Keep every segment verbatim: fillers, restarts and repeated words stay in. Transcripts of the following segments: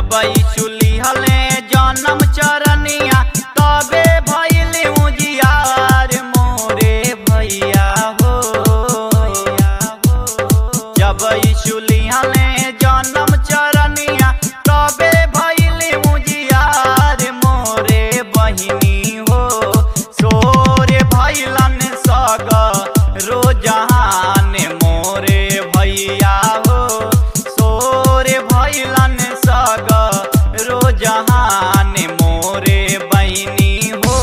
जब यीशु लिहले जन्म चरनिया तबे भइल उजियार मोरे भैया हो। जब यीशु लिहले जन्म चरनिया तबे भइल उजियार मोरे बहिनी हो। सोरे भइलन सगरो जहान मोरे भैया हो। सोरे भइलन सगरो जहान मोरे बहिनी हो।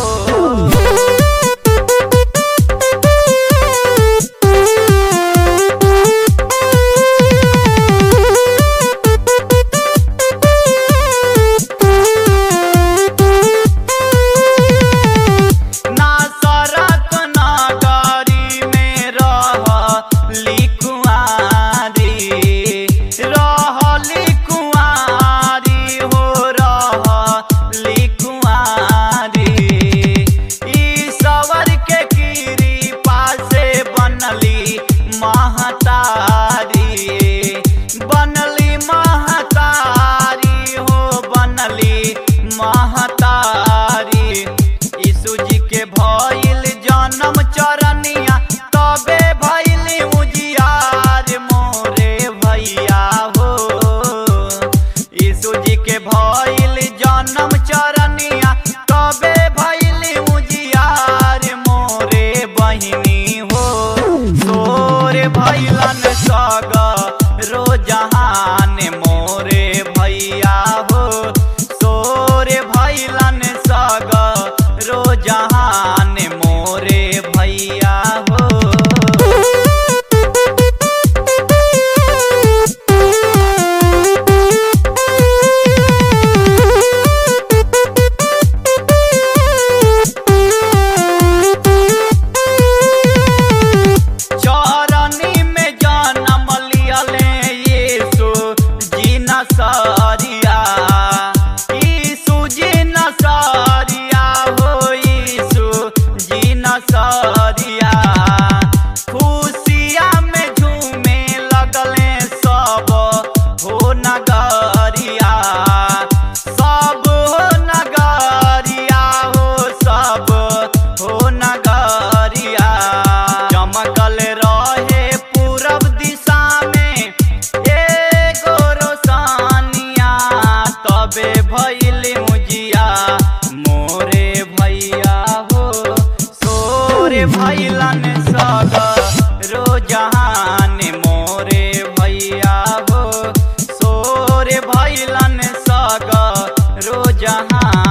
नासरत नगरी में रहली कुंवारी, रहली कुंवारी हो, रहली कुंवारी। ईश्वर के कृपा से बनली महतारी, बनली महतारी हो, बनली महतारी। यीशु जी के भइल जन्म चरनिया तबे भइल उजियार मोरे भैया हो। यीशु जी के भइल जन्म चरनिया तबे भइल उजियार मोरे बहिनी हो। सोरे भइलन सगरो जहान मोरे भैया हो। सोरे भइलन सगरो जहान मोरे भैया हो। चरनी में जन्म लिहले यीशु जी नसरिया, यीशु जी नसरिया हो, यीशु जी नसरिया। खुशिया में झूमे लगले सब हो नगरिया, सब हो नगरिया हो, सब हो नगरिया। चमकल रहे पूरब दिशा में एगो रोशनिया तबे भइल उजिया मोरे भैया हो। सोरे भइलन सगरो जहान मोरे भैया हो। सोरे भइलन सगरो जहान।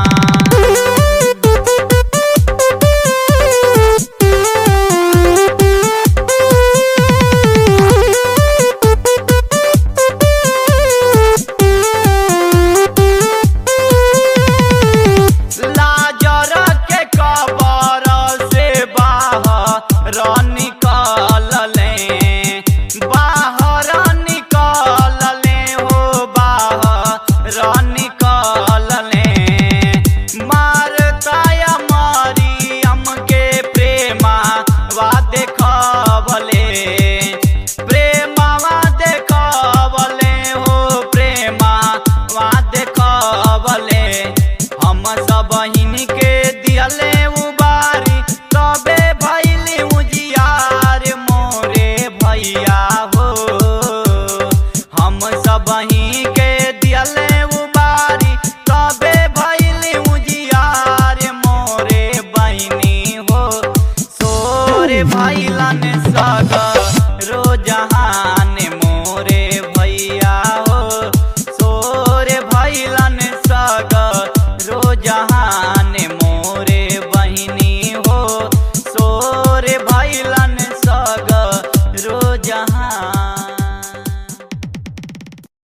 लाजर के कबर से बाहर निकलले, बाहर निकलले हो, बाहर निकलले। मारता मरियम के प्रेमवा देखबले, प्रेमवा देखबले हो, प्रेमवा देखबले। हम सब बहिन के दिहले उबारी तबे भइल उजियार मोरे भैया हो। हम सब बहिन के दिहले उबारी तबे भइल उजियार मोरे बहिनी हो। सोरे भइलन सग